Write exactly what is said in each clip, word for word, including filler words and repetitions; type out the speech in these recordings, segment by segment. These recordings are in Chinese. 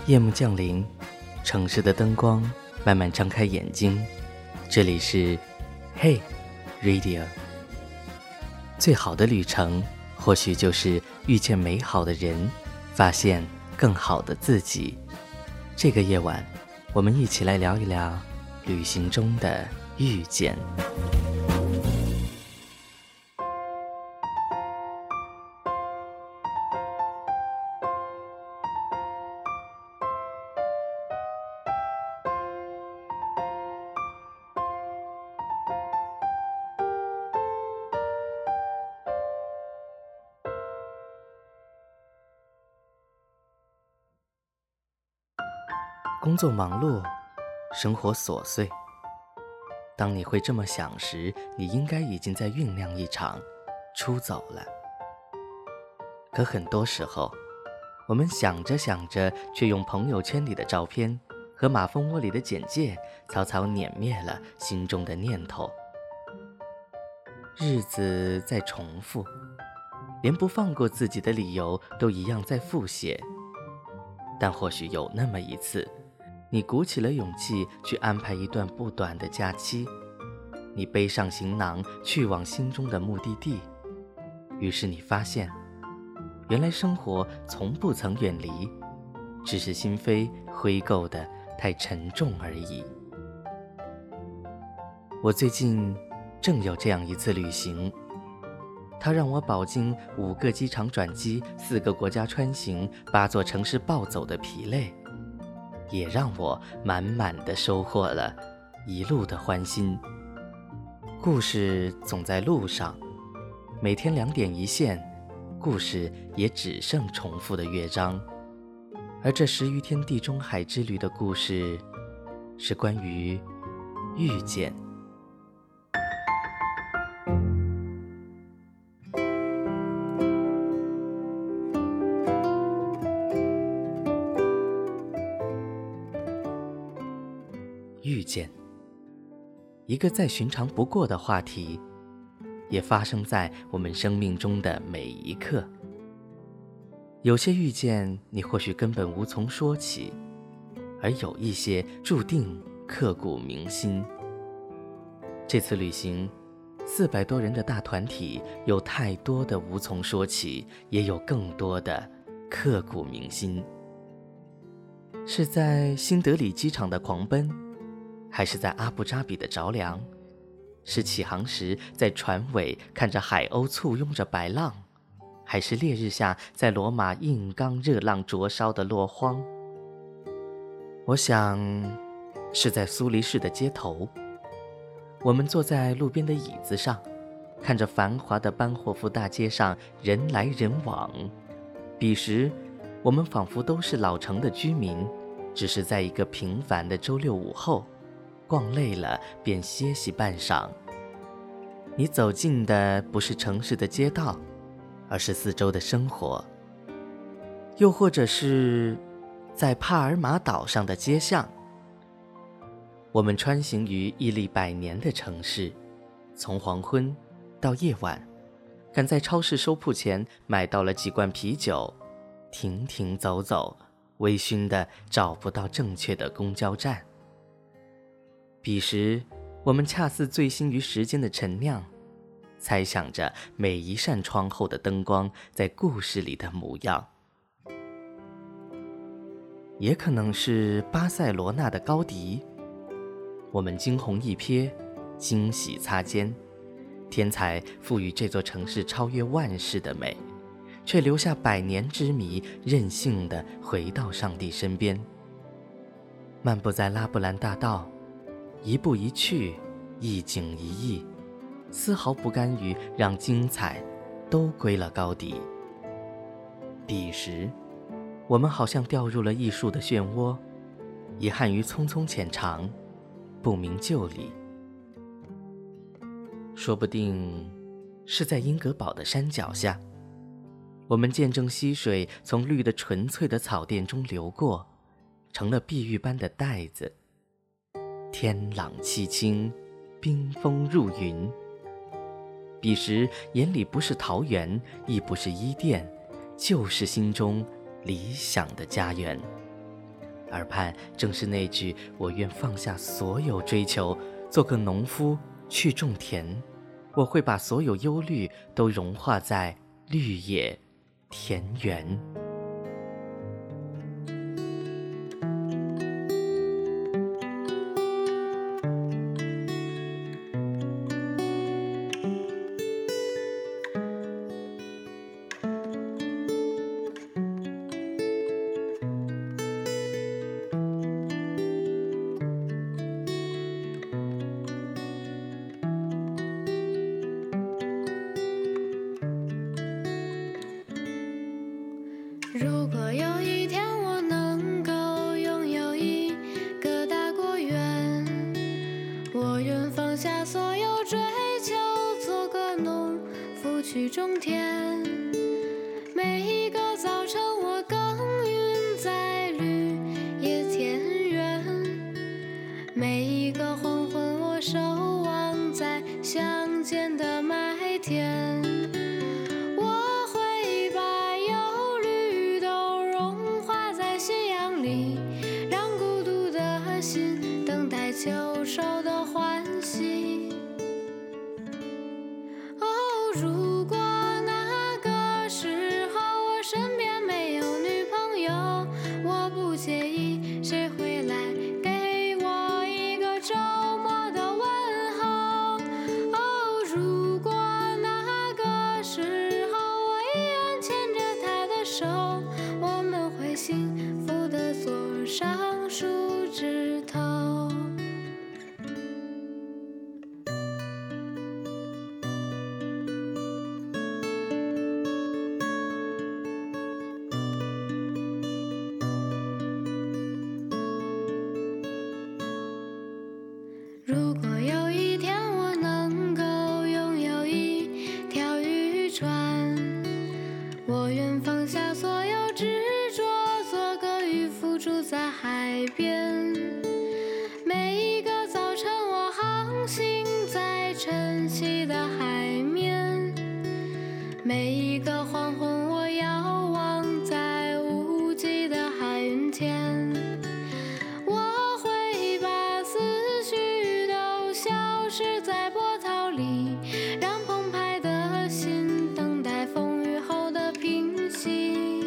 夜幕降临，城市的灯光慢慢张开眼睛，这里是 Hey Radio。 最好的旅程或许就是遇见美好的人，发现更好的自己。这个夜晚，我们一起来聊一聊旅行中的遇见。工作忙碌，生活琐碎。当你会这么想时，你应该已经在酝酿一场出走了。可很多时候，我们想着想着，却用朋友圈里的照片和马蜂窝里的简介，草草碾灭了心中的念头。日子在重复，连不放过自己的理由都一样在复写。但或许有那么一次，你鼓起了勇气去安排一段不短的假期，你背上行囊去往心中的目的地，于是你发现，原来生活从不曾远离，只是心扉灰垢得太沉重而已。我最近正有这样一次旅行，它让我饱经五个机场转机、四个国家穿行、八座城市暴走的疲累，也让我满满的收获了一路的欢欣。故事总在路上，每天两点一线，故事也只剩重复的乐章。而这十余天地中海之旅的故事，是关于遇见。遇见，一个再寻常不过的话题，也发生在我们生命中的每一刻。有些遇见你或许根本无从说起，而有一些注定刻骨铭心。这次旅行，四百多人的大团体，有太多的无从说起，也有更多的刻骨铭心。是在新德里机场的狂奔，还是在阿布扎比的着凉？是起航时在船尾看着海鸥簇拥着白浪，还是烈日下在罗马硬刚热浪灼烧的落荒？我想是在苏黎世的街头，我们坐在路边的椅子上，看着繁华的班霍夫大街上人来人往。彼时我们仿佛都是老城的居民，只是在一个平凡的周六午后，逛累了便歇息半晌。你走进的不是城市的街道，而是四周的生活，又或者是在帕尔马岛上的街巷。我们穿行于屹立百年的城市，从黄昏到夜晚，赶在超市收铺前买到了几罐啤酒，停停走走，微醺的找不到正确的公交站。彼时我们恰似醉心于时间的陈酿，猜想着每一扇窗后的灯光在故事里的模样。也可能是巴塞罗那的高迪，我们惊鸿一瞥，惊喜擦肩，天才赋予这座城市超越万世的美，却留下百年之谜，任性地回到上帝身边。漫步在拉布兰大道，一步一去，一景一意，丝毫不甘于让精彩都归了高迪。彼时我们好像掉入了艺术的漩涡，遗憾于匆匆浅尝，不明就里。说不定是在英格堡的山脚下，我们见证溪水从绿得纯粹的草甸中流过，成了碧玉般的带子。天朗气清，冰封入云。彼时眼里不是桃源，亦不是伊甸，就是心中理想的家园。 耳畔正是那句我愿放下所有追求，做个农夫去种田，我会把所有忧虑都融化在绿野田园。 如果有一天我能够拥有一个大果园，我愿放下所有追求，做个农夫去种田。每一个早晨我耕耘在绿野田园，每一个黄昏我守望在乡间的麦田。秋收的欢喜。哦，如果那个时候我身边没有女朋友，我不介意谁会来给我一个周末的问候。哦，如果那个时候我依然牵着她的手，我们会幸福地坐上树枝头。如果有一天我能够拥有一条渔船，我愿放下所有执着，做个渔夫住在海边。每一个早晨我航行在晨曦的海面，每一个黄昏我遥望在无际的海云天。是在波涛里，让澎湃的心等待风雨后的平息。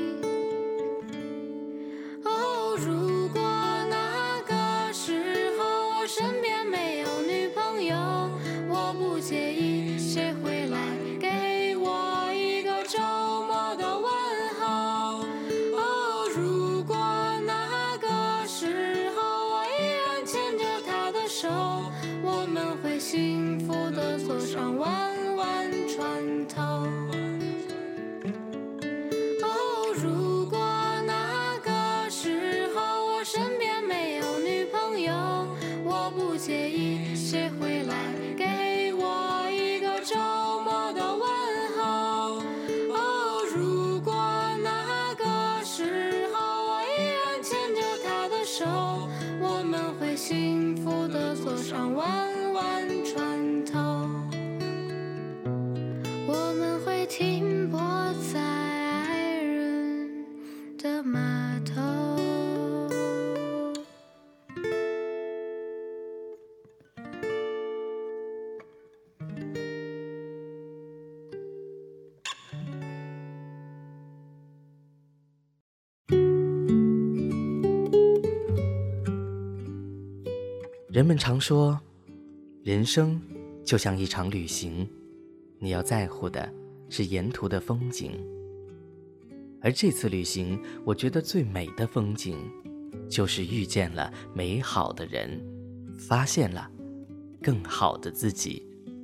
哦，如果那个时候我身边没有女朋友，我不介意谁会来给我一个周末的问候。哦，如果那个时候我依然牵着她的手，我们会幸福地坐上弯弯船头。哦，如果那个时候我身边没有女朋友，我不介意谁会来给我一个周末的问候。哦，如果那个时候我依然牵着她的手，我们会幸福地坐上弯弯船头，我们会停泊在爱人的码头。 人们常说，人生就像一场旅行，你要在乎的是沿途的风景。而这次旅行，我觉得最美的风景，就是遇见了美好的人，发现了更好的自己。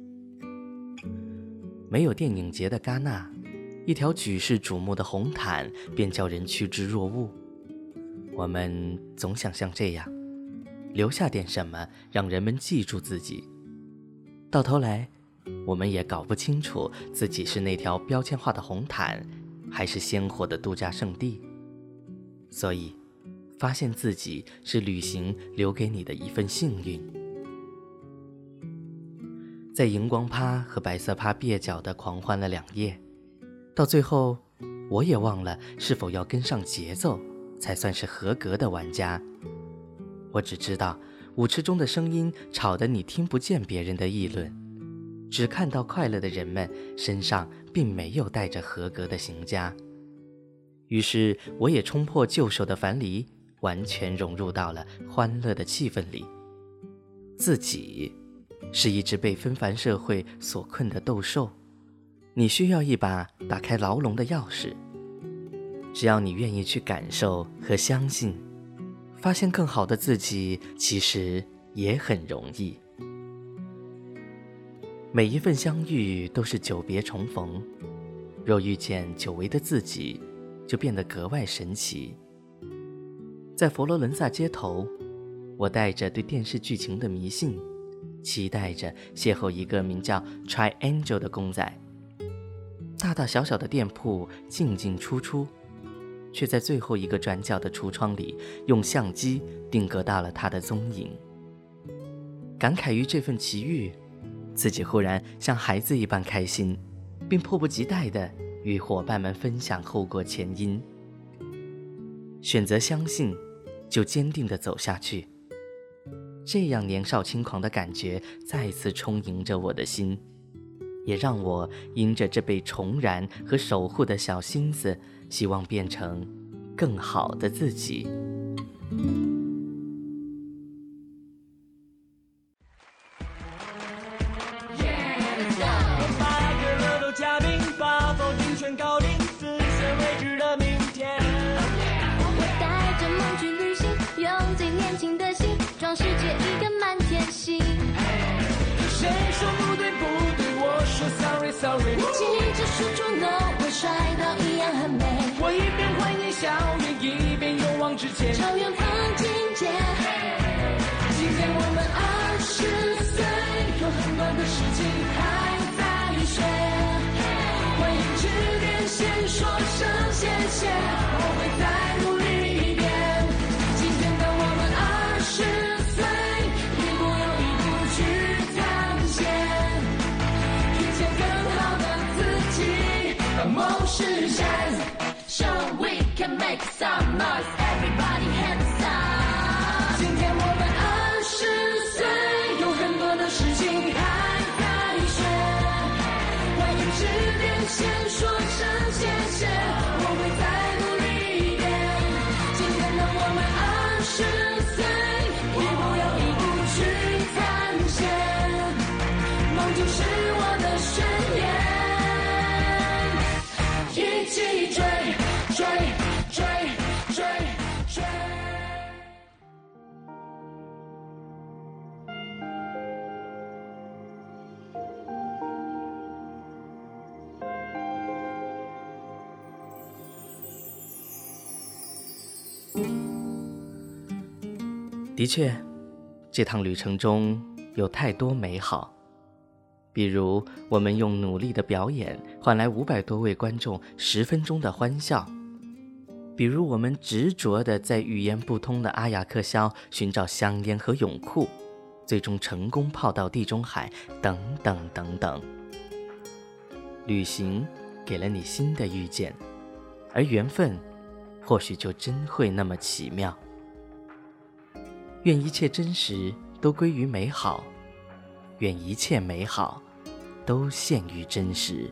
没有电影节的戛纳，一条举世瞩目的红毯便叫人趋之若鹜。我们总想像这样，留下点什么让人们记住自己，到头来我们也搞不清楚自己是那条标签化的红毯，还是鲜活的度假胜地。所以发现自己是旅行留给你的一份幸运。在荧光趴和白色趴蹩脚地狂欢了两夜，到最后我也忘了是否要跟上节奏才算是合格的玩家。我只知道舞池中的声音吵得你听不见别人的议论，只看到快乐的人们身上并没有带着合格的行家。于是我也冲破旧手的樊篱，完全融入到了欢乐的气氛里。自己是一只被纷繁社会所困的斗兽，你需要一把打开牢笼的钥匙。只要你愿意去感受和相信，发现更好的自己其实也很容易。每一份相遇都是久别重逢，若遇见久违的自己，就变得格外神奇。在佛罗伦萨街头，我带着对电视剧情的迷信，期待着邂逅一个名叫 Triangel 的公仔。大大小小的店铺进进出出，却在最后一个转角的橱窗里用相机定格到了他的踪影。感慨于这份奇遇，自己忽然像孩子一般开心，并迫不及待地与伙伴们分享后果前因。选择相信，就坚定地走下去。这样年少轻狂的感觉再次充盈着我的心，也让我因着这被重燃和守护的小心思，希望变成更好的自己。 世界一个满天星，谁说不对不对，我说 sorry sorry， 记着数出 no， 我摔倒一样很美，我一边欢迎笑脸，一边勇往直前，超远方境界。今天我们二十岁，有很多的事情还在学，欢迎指点先说声谢谢，我会再努力一点。今天的我们二十梦实现 ，So we can make some noise, everybody hands up。今天我们二十岁，有很多的事情还在学，欢迎指点先说声谢谢，我会再努力一点。今天的我们二十岁，一步又一步去探险，梦就是我的宣言。一起追追追追追。 的确，这趟旅程中有太多美好。比如我们用努力的表演换来五百多位观众十分钟的欢笑，比如我们执着地在语言不通的阿雅克肖寻找香烟和泳裤，最终成功泡到地中海，等等等等。旅行给了你新的遇见，而缘分或许就真会那么奇妙。愿一切真实都归于美好，愿一切美好都陷于真实。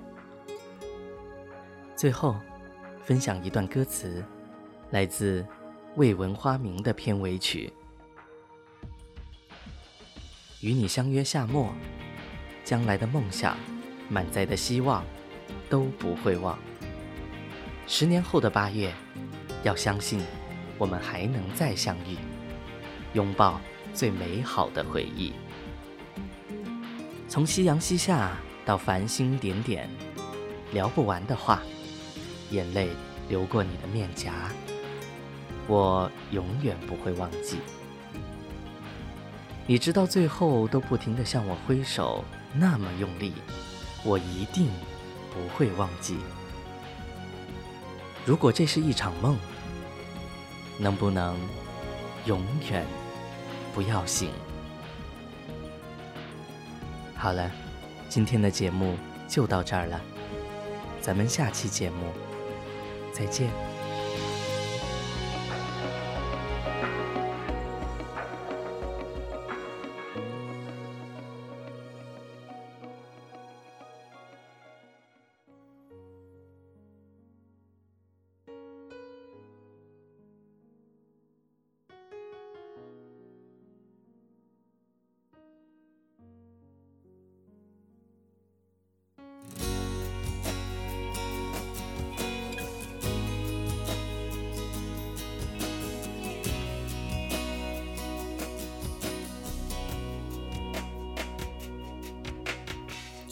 最后分享一段歌词，来自《未闻花名》的片尾曲。与你相约夏末，将来的梦想，满载的希望，都不会忘。十年后的八月，要相信我们还能再相遇，拥抱最美好的回忆。从夕阳西下到繁星点点，聊不完的话，眼泪流过你的面颊，我永远不会忘记。你直到最后都不停地向我挥手，那么用力，我一定不会忘记。如果这是一场梦，能不能永远不要醒？好了，今天的节目就到这儿了，咱们下期节目再见。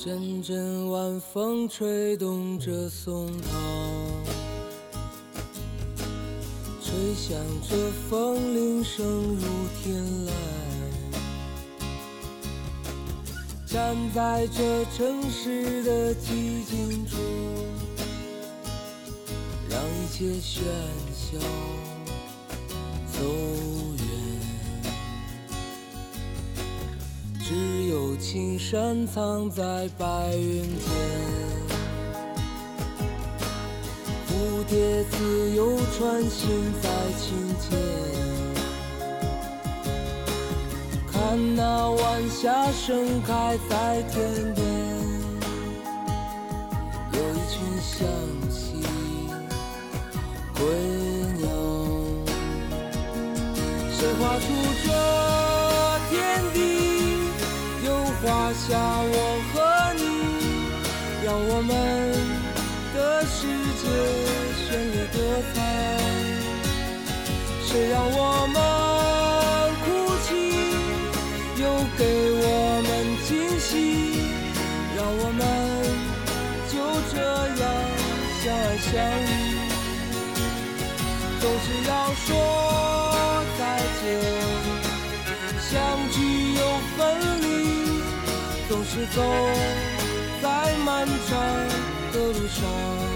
阵阵晚风吹动着松涛，吹响着风铃声如天籁。站在这城市的寂静处，让一切喧嚣走远，只有青山藏在白云间，蝴蝶自由穿行在琴间，看那晚霞盛开在天边，有一群向西归鸟，谁画出这天地，又画下我和你，让我们的世界绚丽多彩。谁让我们哭泣，又给我们惊喜，让我们就这样相爱相依。总是要说再见，相聚又分离，总是走在漫长的路上。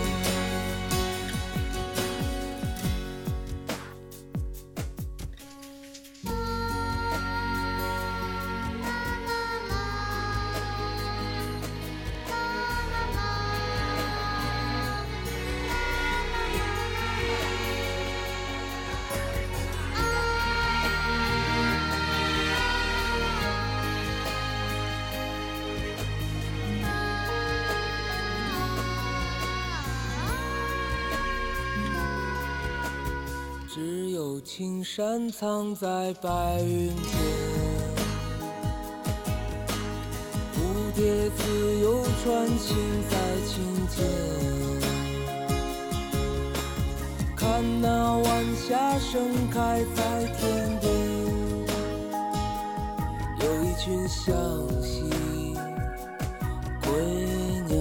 只有青山藏在白云间，蝴蝶自由穿行在琴间，看那晚霞盛开在天边，有一群向西归鸟，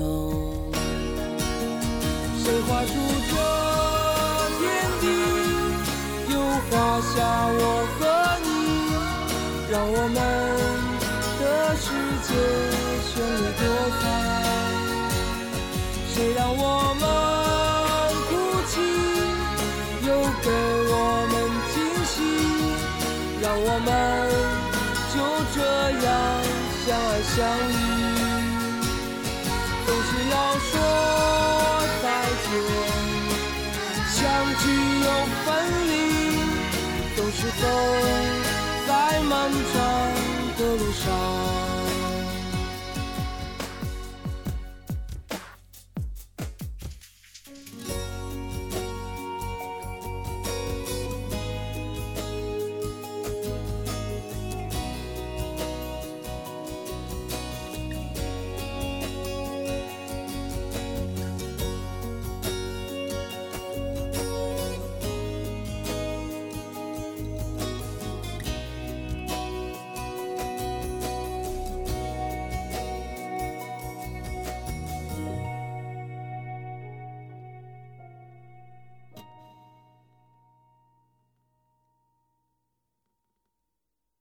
谁画出这天地，画下我和你，让我们的世界绚丽多彩。谁让我们哭泣，又给我们惊喜，让我们就这样相爱相依。总是要说再见，相聚又分离，总是走